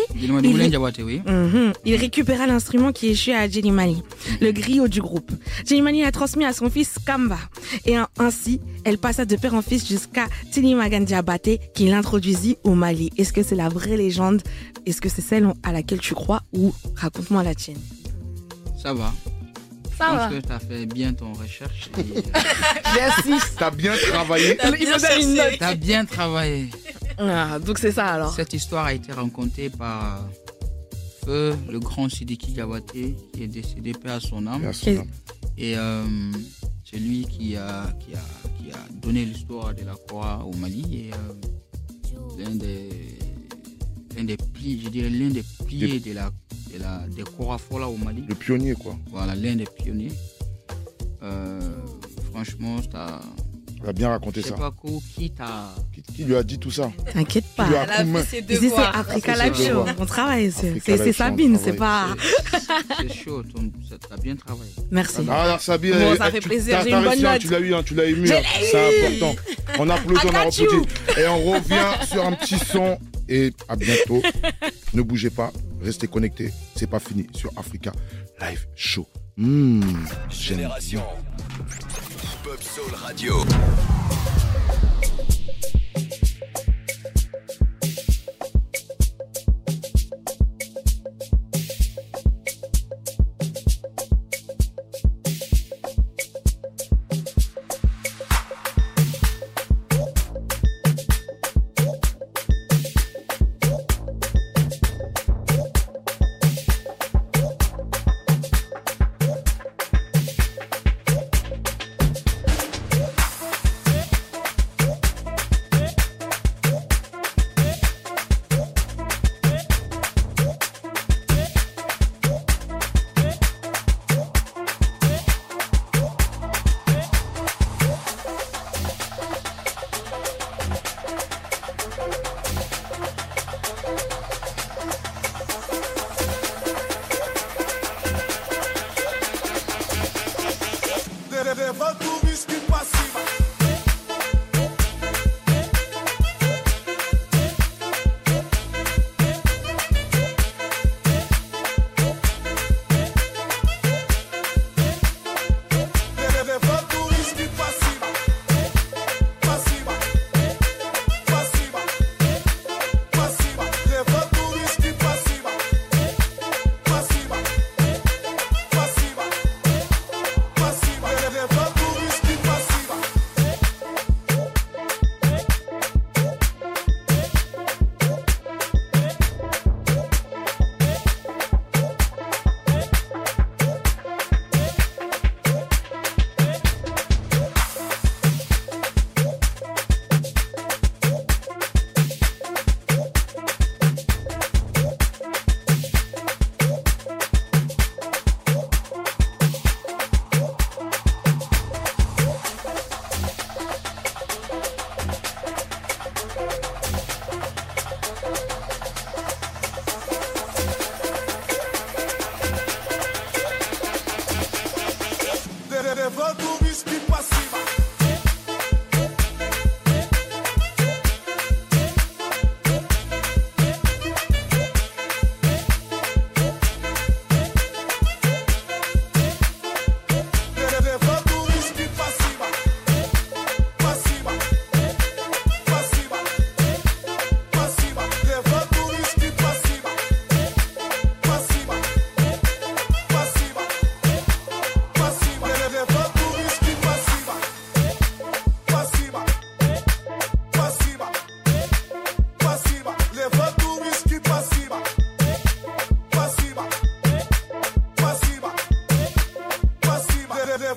il récupéra l'instrument qui échut à Djelimali, le griot du groupe. Djelimali l'a transmis à son fils Kamba et ainsi, elle passa de père en fils jusqu'à Tilimagan Diabaté qui l'introduisit au Mali. Est-ce que c'est la vraie légende? Est-ce que c'est celle à laquelle tu crois ou raconte-moi la tienne? Ça va. Je pense que tu as fait bien ton recherche. Merci. Tu as bien travaillé. Tu as bien travaillé. Ah, donc c'est ça alors. Cette histoire a été racontée par Feu, le grand Sidiki Diabaté, qui est décédé, paix à son âme. Et c'est lui qui a donné l'histoire de la kora au Mali. Et l'un des piliers des kora fola au Mali. Le pionnier, quoi. Voilà, l'un des pionniers. Franchement, tu as bien raconté ça. Je sais pas qui lui a dit tout ça. T'inquiète pas. C'est Africa Live Show. On travaille. C'est Sabine, c'est pas. C'est chaud. Tu as bien travaillé. Merci. Alors, Sabine, bon, ça fait plaisir. J'ai une bonne note. Tu l'as ému. C'est important. On applaudit, on a applaudi. Et on revient sur un petit son. Et à bientôt. Ne bougez pas. Restez connectés. C'est pas fini sur Africa Live Show. Génération Hip-Hop Soul Radio.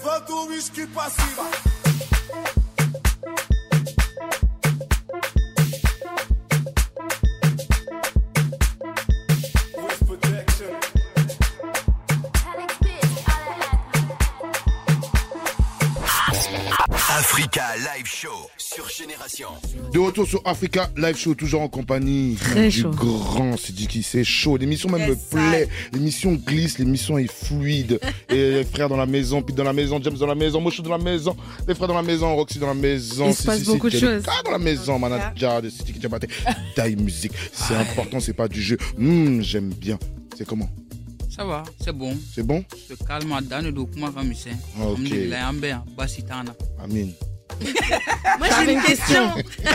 levanta o whisky pra cima. Africa Live Show sur Génération. De retour sur Africa Live Show, toujours en compagnie du grand Sidiki. C'est chaud. L'émission même me plaît. L'émission glisse, l'émission est fluide. Et les frères dans la maison, Pete dans la maison, James dans la maison, Mocho dans la maison, les frères dans la maison, Roxy dans la maison. Il se passe beaucoup de choses. Dans la maison, Manager de Sidiki Diabaté. Taille musique. C'est important, c'est pas du jeu. J'aime bien. C'est comment? Ça va, c'est bon. C'est bon? C'est calme, Dane Dokuma Ramussin. Ok. Amin. Moi j'ai une question.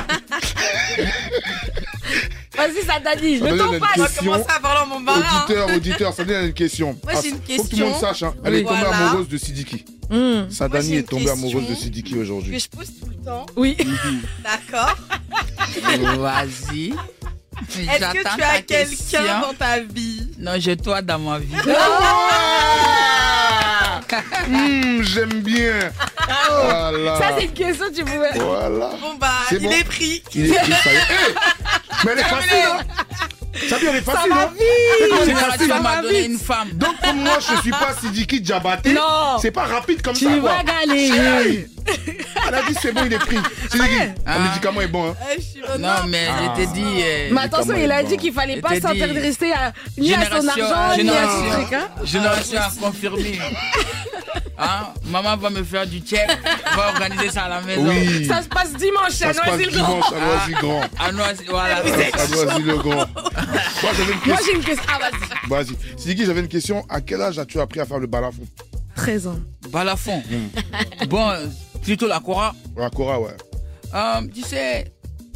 Vas-y, ça t'a dit, je ne tombe pas. On va commencer à parler en mon barin. Auditeur, ça donne une question. Moi j'ai une question. Faut que tout le monde sache, hein. Elle est tombée amoureuse de Sidiki. Sadani est tombée amoureuse de Sidiki aujourd'hui. Que je pose tout le temps. Oui. D'accord. Vas-y. Est-ce que tu as quelqu'un dans ta vie? Non, j'ai toi dans ma vie. J'aime bien. Voilà. Ça, c'est une question, tu pouvais. Voilà. Bon, bah, il est pris. Il est pris, ça y est. Mais elle est facile, hein. Ça veut dire, elle est facile, hein. C'est facile, tu m'as donné une femme. Donc, comme moi, je suis pas Sidiki Diabaté. Non. C'est pas rapide comme tu ça. Tu vas galérer. Elle a dit, c'est bon, il est pris. Sidiki, le médicament est bon, hein. Non, mais je t'ai dit. Mais attention, il a dit qu'il fallait pas s'intéresser ni à son argent, ni à son truc, hein. Génération a confirmé. Hein? Maman va me faire du check, va organiser ça à la maison. Oui. Ça se passe dimanche à Noisy-le-Grand. À Noisy, voilà. À Noisy-le-Grand. Moi j'ai une question. Ah, vas-y. Sidiki, j'avais une question. À quel âge as-tu appris à faire le balafon? 13 ans. Balafon. Bon, plutôt la kora. La kora, ouais. Tu sais,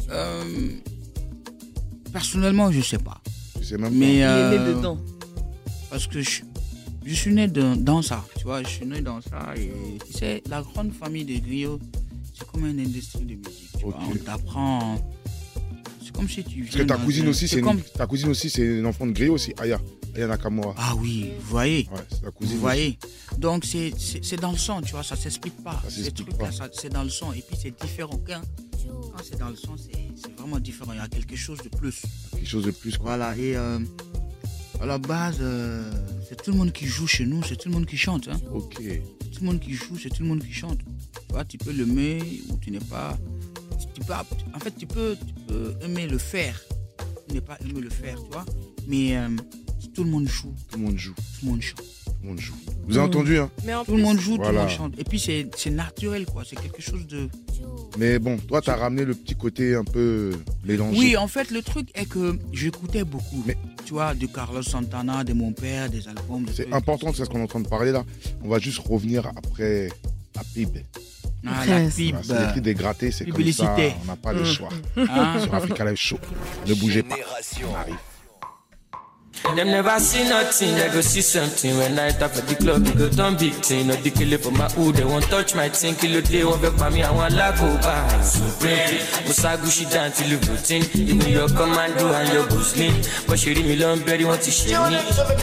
personnellement, je sais pas. Je sais même pas. Mais il est né dedans. Parce que je suis né dans ça, tu vois, je suis né dans ça et tu sais, la grande famille de griots, c'est comme une industrie de musique, tu vois, on t'apprend, c'est comme si tu viens... Parce que ta cousine aussi, c'est une enfant de griot aussi, Aya Nakamura. Ah oui, vous voyez, ouais, c'est la cousine. Vous voyez, donc c'est dans le son, tu vois, ça s'explique pas, ces trucs-là, c'est dans le son et puis c'est différent, quand c'est dans le son, c'est vraiment différent, il y a quelque chose de plus. Quelque chose de plus, quoi. Voilà, et... à la base, c'est tout le monde qui joue chez nous, c'est tout le monde qui chante. Hein. Ok. C'est tout le monde qui joue, c'est tout le monde qui chante. Tu vois, tu peux l'aimer ou tu n'es pas... En fait, tu peux aimer le faire. Tu n'es pas aimer le faire, tu vois. Mais tout le monde joue. Tout le monde joue. Tout le monde chante. Tout le monde joue. Vous avez entendu, hein? Tout le monde joue, tout le monde chante. Et puis, c'est naturel, quoi. C'est quelque chose de... Mais bon, toi, t'as ramené le petit côté un peu mélangé. Oui, en fait, le truc est que j'écoutais beaucoup. Mais... Tu vois, de Carlos Santana, de mon père, des albums. C'est important, c'est ce qu'on est en train de parler là. On va juste revenir après la PIB. Ah, la PIB. C'est les prix dégradés, c'est comme ça. On n'a pas le choix. Sur Africa Live Show. Ne bougez pas. On arrive. Them never see nothing, they go see something. When I tap at the club, we go done big thing. Not the killer for my hood, they won't touch my thing. Kill day, won't back by me, I want like go by. Supreme, Musagushi down till you routine. Even your commando and your boosting. But she read me long, berry, want to share me.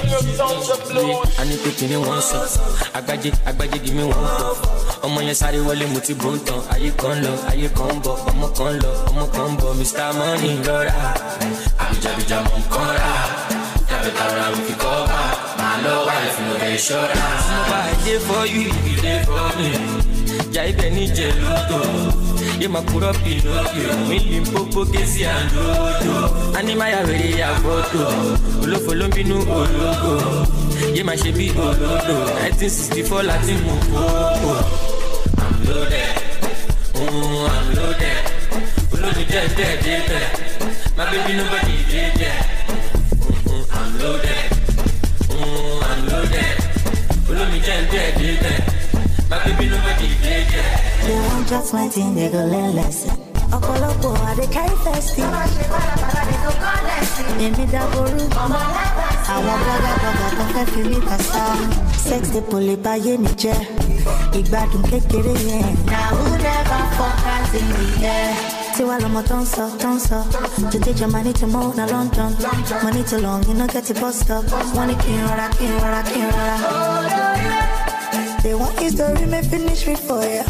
I need to put in one song. Agbaje, give me one cup. Ọmọ yẹn sáré wọlé mo ti bò ń tán. Ayé kan lọ, ayé kan bọ̀. Ọmọ kan bọ̀. Mr. Money rọra. Àbíjàbíjà mọ̀ nǹkan rà. Jàbẹ̀tàrà òkè kọ́ bá. Màá lọ wá ìfúnná bẹ́ẹ̀ ṣọ́ra. Mo bá ẹ dé for you, you dey for me. Jà ibẹ̀ ní jẹ lóto. Yé máa kúrọ́ Pinocchio. Mi lè pópó kéésì àndójò. Ánímáyà wèrè yà fọ́tò. Olófo ló ń bínú ológo. Yé máa ṣe bí olódò. 1964 láti mú kókó. I'm loaded. I'm loaded. Olódò jẹ́ dẹ́ẹ̀dẹ́gbẹ̀. My baby nobody dey there. I'm loaded. I'm loaded. Olódò jẹ́ dẹ́ẹ̀dẹ́gbẹ̀. My baby nobody dey there. They want just my thing, they go learn lesson. Ọ̀pọ̀lọpọ̀ àdé carry festy. Èmi dàbòrú. Àwọn bọ́gà tó fẹ́ fi mí kàsá. Sex dey pòlè báyé mi jẹ́. Ìgbádùn kékeré yẹn. Na who never focus in the air. Tiwa lọmọ tó ń sọ. To take your money to more na London. Money too long, you no get a bus stop. Wọ́n ní kí n rọra. They want history, make finish me for you.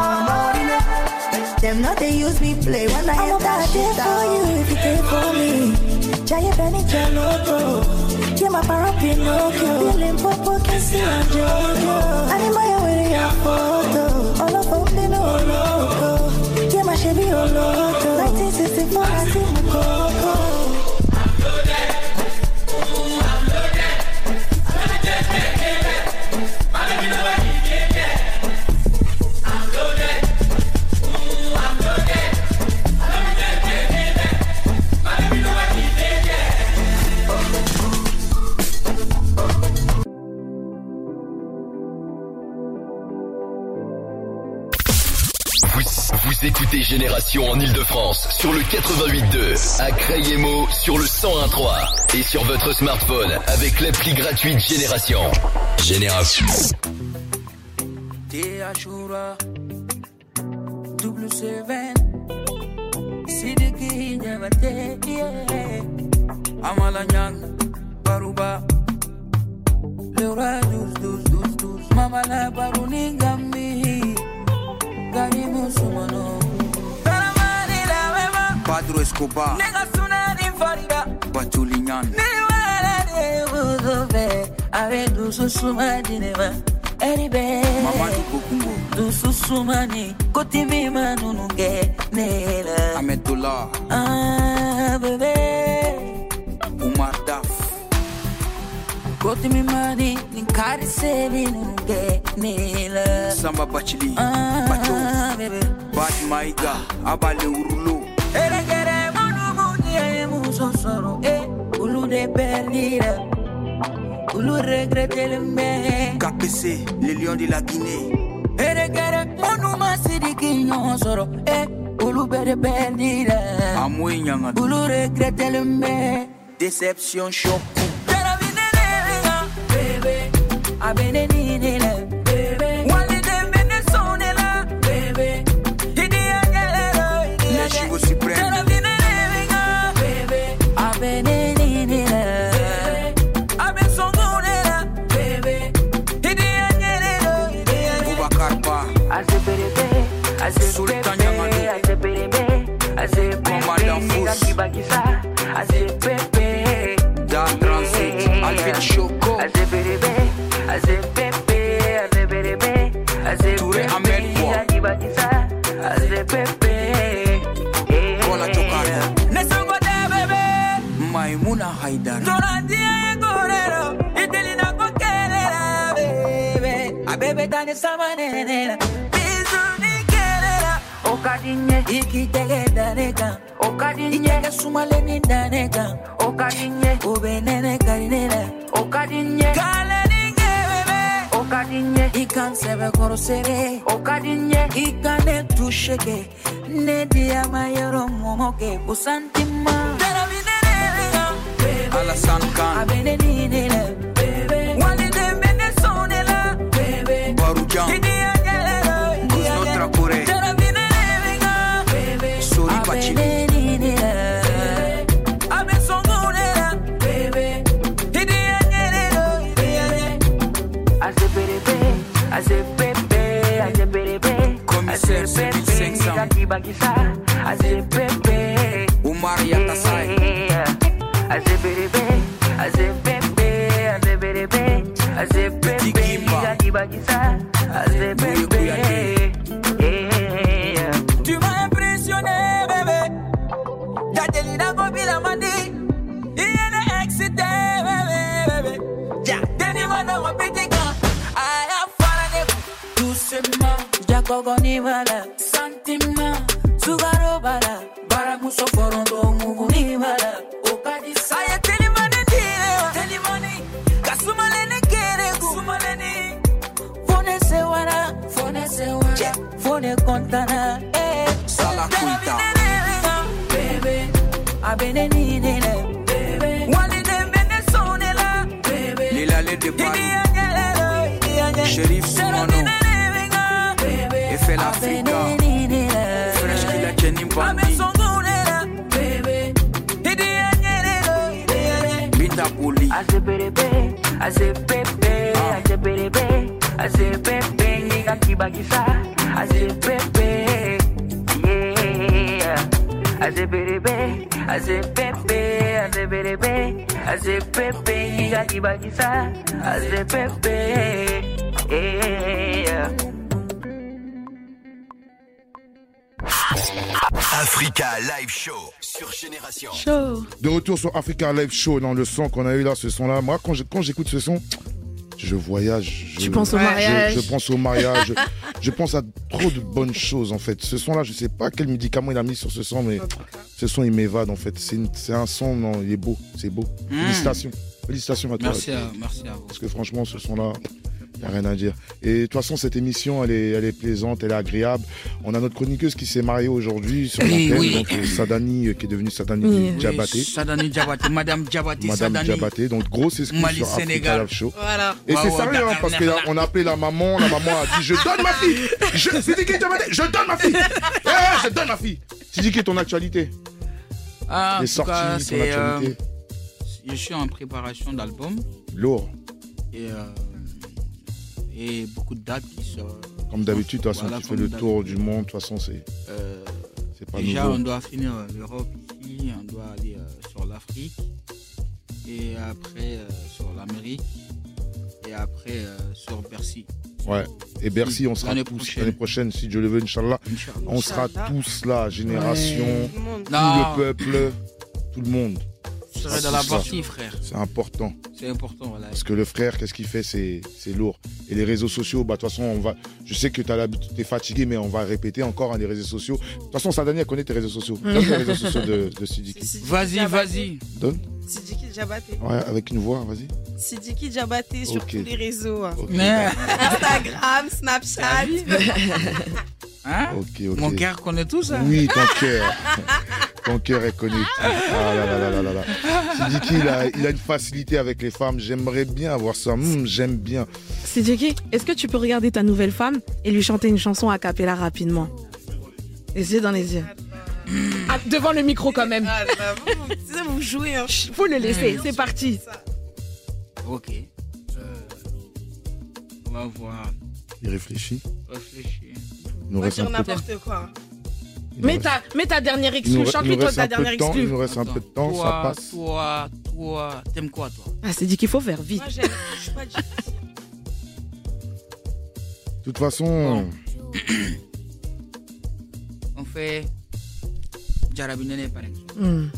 Them not they use me play when I am that shit for you if you take for me. Jaya Benny Jaloto, Jima Parapinocchio, Feeling Popo Kissy and Jojo. Animaya with your photo, all of them no loco. Jima Chevy Oloto, 1964 I see Mukoko. Vous écoutez Génération en Ile-de-France sur le 88.2, à Crayemo sur le 101.3 et sur votre smartphone avec l'appli gratuite Génération. Génération. Ashura, double seven, Sidiki Nyavate, Amalanyang, Baruba, Leura, dus, Mamala, Baruningami, Garimu Sumano, Paramani, Lavema, Padro Escobar, Negasuna, Farida, Batulinyan, Newala, Udove, Avedu Susuma Dineva. Eribe Mama di Kokungo Du susumani Kotimi manununge Nela Ametullah bebe Umar Daf Kotimi mani Ninkari sebi nununge Nela Samba Bachili Bacho bebe Bad Maiga Abale Urulo Eregere Monumuni Musosoro Ulu de perdida Ulu regrette le mec KPC, les lions de la Guinée Eregere Monuma Sidiki Nyonsoro Ulu bede perdida Amoué Nyangad Ulu regrette le mec Déception choc Bébé Abene Nidele Bébé Wali de Venezuela Bébé Idi Agelero Le Chivo Suprême Bébé Abene Nidele Sultan Yangadou Commandant Fous Dan Transit Alvin Choco Touré Ahmed Bois Kola Chokara Maimouna Haidar Abebe Dani Samanela Okadinye ikitege daneka Okadinye sumaleni daneka Okadinye ubenene karinela Okadinye kaleninge bebe Okadinye ikansebe korosere Okadinye ikane tusheke Nedia mayero momoke usantima Alassane Khan Abene ninele bebe Wali de Venezuela bebe Barujan Guzno Traore Sori Bachili Commissaire 7500 Oumar Yatasai Petit Gimba Tu m'as impressionné bébé Dadelina Gobila Mandi Il est excité bébé Ja Denimana Wapitika Aya Farane Doucement Jakogoni Bala Santima Sugaro Bala Baramuso Forondo Muguni Bala Okadi Saya Telimane Telimani Kasumalene Kere Kusumalene Fone Sewara Fone Kontana Sala Quinta Bebe Abene Nidele Bebe Wali de Venezuela Bebe Lila Le de Paris Shérif Soumano Effet l'Africa Fresh Kila Kenim Bandi Binta Poli Azepepe Bagisa, I say pepe, yeah. I say pepe, I say pepe, I say pepe, I say pepe, Gaki Bagisa, I say pepe, yeah. Africa Live Show sur Génération. De retour sur Africa Live Show, dans le son qu'on a eu là, ce son-là. Moi, quand j'écoute ce son, je voyage. Tu penses au mariage. Je pense au mariage. Je pense à trop de bonnes choses en fait. Ce son-là, je sais pas quel médicament il a mis sur ce son, mais ce son il m'évade en fait. C'est un son, non, il est beau, c'est beau. Félicitations à toi. Merci à vous. Parce que franchement, ce son-là, il n'y a rien à dire. Et de toute façon, cette émission, elle est plaisante, elle est agréable. On a notre chroniqueuse qui s'est mariée aujourd'hui sur l'antenne, donc Sadani, qui est devenue Sadani Diabaté. Sadani Diabaté, Madame Diabaté. Madame Diabaté, donc grosse excuse Mali, sur Africa Live Show. Voilà. Et c'est sérieux, hein, parce qu'on a appelé la maman a dit je donne ma fille. Sidiki Diabaté, je donne ma fille. Je donne ma fille. Sidiki, ton actualité. Les sorties, ton actualité. Je suis en préparation d'album. Lourd. Et beaucoup de dates qui sortent. Comme d'habitude, de toute façon, tu fais le tour du monde. De toute façon, c'est pas déjà, nouveau. on doit finir l'Europe ici, on doit aller sur l'Afrique, et après sur l'Amérique, et après sur Bercy. Ouais, et Bercy, on sera tous l'année prochaine, si Dieu le veut, Inch'Allah. On sera tous là, génération, tout le peuple, tout le monde. Je serai dans la partie, frère. C'est important. C'est important, voilà. Parce que le frère, qu'est-ce qu'il fait, c'est lourd. Et les réseaux sociaux, de toute façon, je sais que t'es fatigué, mais on va répéter encore, hein, les réseaux sociaux. De toute façon, Sadani, elle connaît tes réseaux sociaux. Donne les réseaux sociaux de Sidiki. Vas-y. Donne. Sidiki Diabaté. Ouais, avec une voix, vas-y. Sidiki Diabaté sur tous les réseaux. Okay. Instagram, Snapchat. Hein? Ok. Mon cœur connaît tout ça. Oui, ton cœur. Ton cœur est connu. Ah là. Sidiki, il a une facilité avec les femmes. J'aimerais bien avoir ça. J'aime bien. Sidiki, est-ce que tu peux regarder ta nouvelle femme et lui chanter une chanson a cappella rapidement? Les yeux dans les yeux. Devant le micro quand même. Vous jouez. Hein. Faut le laisser. C'est parti. Ok. On va voir. Il réfléchit. On va dire n'importe quoi. Mets ta dernière exclue. Chante-lui toi ta dernière exclue. Il nous reste un peu de temps, ça passe. Toi, t'aimes quoi toi? C'est dit qu'il faut faire vite. Moi je suis pas difficile. De toute façon... On fait... Jarabinene par exemple.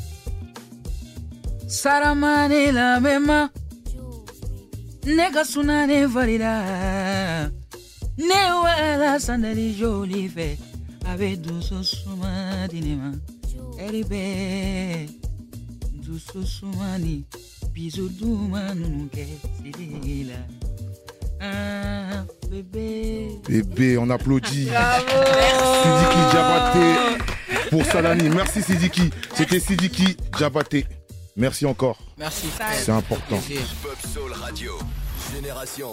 Saramane la mema Nega sunane valida Newela sandali joli fe Ave duso suma dinema Eribe Duso sumani Bisu duma nunuke sidila Bébé, on applaudit. Sidiki Diabaté pour Salani. Merci Sidiki. C'était Sidiki Diabaté. Merci encore. Merci. C'est important. Pop Soul Radio, Génération.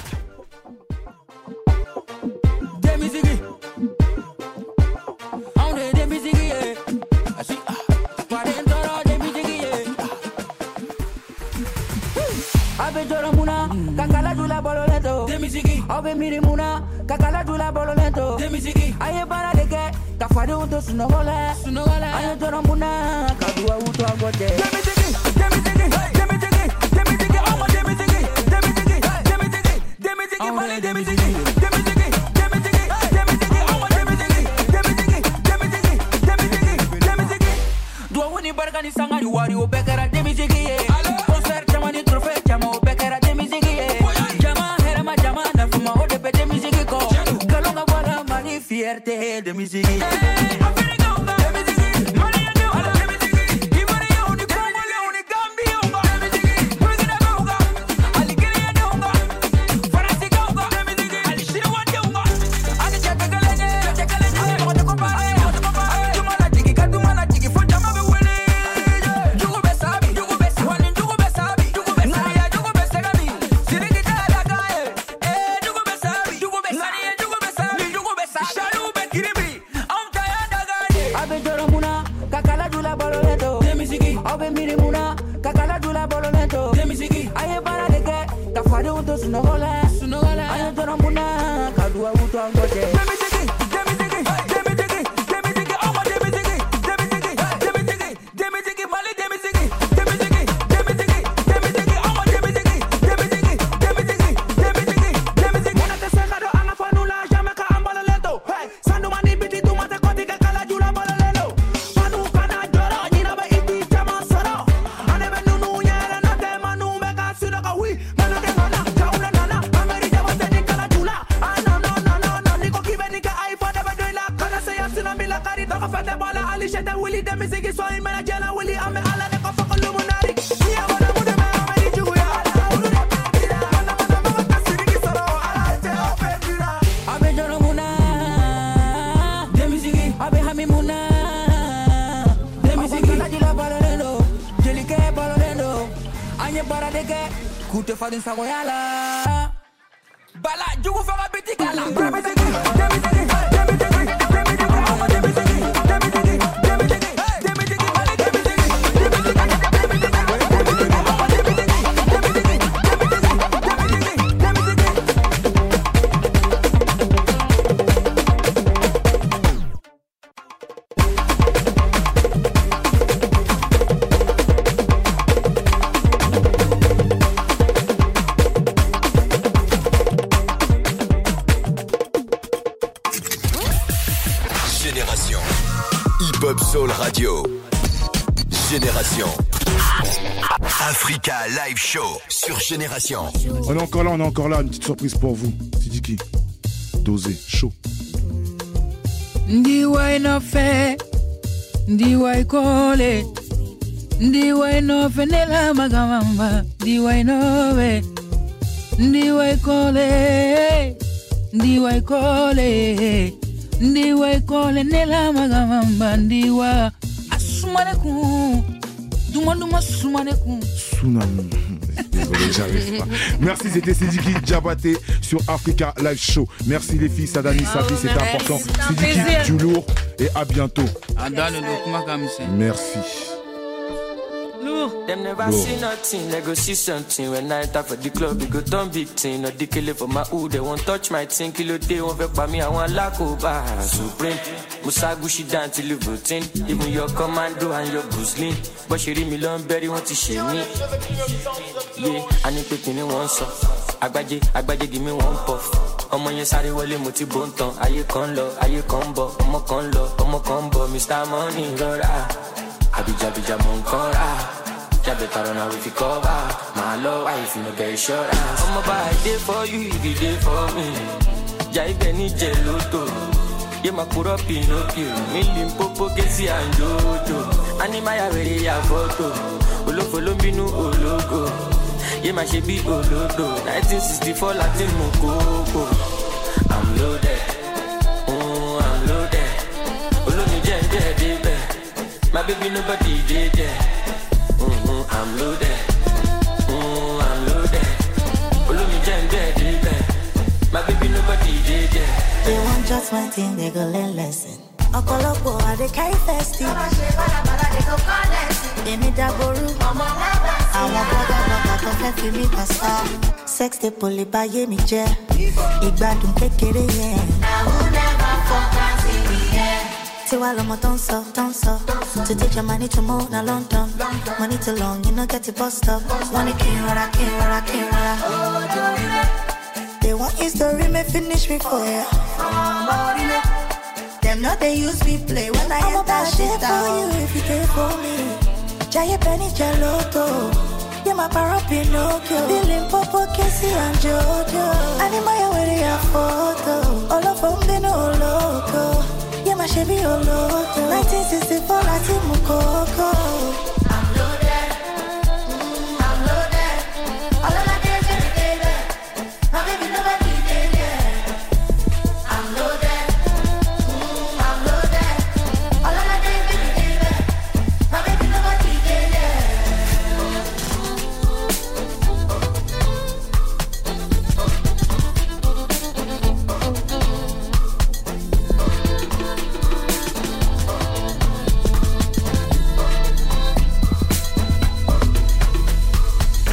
Abe joro muna, kakala jula bolo lento. Demisiki. Abe miri muna, kakala jula bolo lento. Demisiki. Aye bara deke, kafade uto sunogole. Aye joro muna, kadua uto agote. Demisiki, demisiki, demisiki, demisiki, ama demisiki, demisiki, demisiki, demisiki, male demisiki, demisiki, demisiki, demisiki, ama demisiki, demisiki, demisiki, demisiki, demisiki. Dua wuni barga ni sanga yuwari obekara demisiki. Concert chamani trophée chama obekara demisiki. Chama herama chama na fuma odepe demisiki ko. Kalonga wala mani fierté demisiki. Sunogole, ayo jora muna, kadua me sigi so in mena jela wili ame ala de ko foko lumunari ya wana mude me ame di juya ulu de pira mana mana ma sigi soro ala te opendira abe jolo muna de me sigi abe hami muna de me sigi la jila balendo jelike balendo anye baradeke kute fadin sagoyala bala jugu faga bitikala de me sigi Soul Radio. Génération. Africa Live Show sur Génération. On est encore là, une petite surprise pour vous. Sidiki. Dosé, chaud. Ndiwa inofe, ndiwa ikole, ndiwa inofe nela magamamba, ndiwa inofe, ndiwa ikole, ndiwa ikole. Ndiwa ikole nela magamamba ndiwa asumaneku duma sumaneku tsunami. Désolé, j'arrive pas. Merci, c'était Sidiki Diabaté sur Africa Live Show. Merci les filles, Sadani, Safi, c'était important. Sidiki, du lourd et à bientôt. Merci. Them never see nothing, they go see something. When I enter for the club, we go turn big thing. Not the killer for my hood, they won't touch my thing. Kilo day won't vex by me, I want lack over. Supreme, Musa Gucci down till you voting. Even your commando and your Bruce Lee. But she read me long berry, want to share me. Yeah, I need to in one song. Agbaje, give me one puff. Ọmọ yẹn sáré wọlé mo ti bó ń tan. Ayé kan lọ, ayé kan bọ̀. Ọmọ kan lọ, ọmọ kan bọ̀. Mr. Money rọra. Abija mo ń kan ra. Ja better now if you cover. My love, if you no get insurance. I'm about day for you, you day for me. Ja ibe ni jeloto. Ye makuro Pinocchio. Million popo kesi and jojo. Anima ya vere ya photo. Olofolo mbinu ologo. Ye ma shebi olodo. 1964 Latin mokoko. I'm loaded. I'm loaded. Oloni jende debe. My baby nobody did there. I'm loaded. I'm loaded. Olumi jende. My baby nobody did that. They want just one thing, they go learn lesson. Okolopo, they carry festive. They need that boru. I want brother, don't feel me pasta. Sex they pull it by me chair. Igbadun kekere yen. I will never focus in the air. Tiwa lomo don't so. To take your money to move na London. Money too long, you know get it bust up. Money can't run. They want history, me finish me for ya. Them not they use me play when I hit that shit down. For you if you care for me. Jaya Benny Jaloto. Yeah, my para Pinocchio. Billing Popo, Casey and Jojo. Anima where they have photo. All of them they know loco. Yeah, my Chevy Oloto. 1964 Latin Mukoko.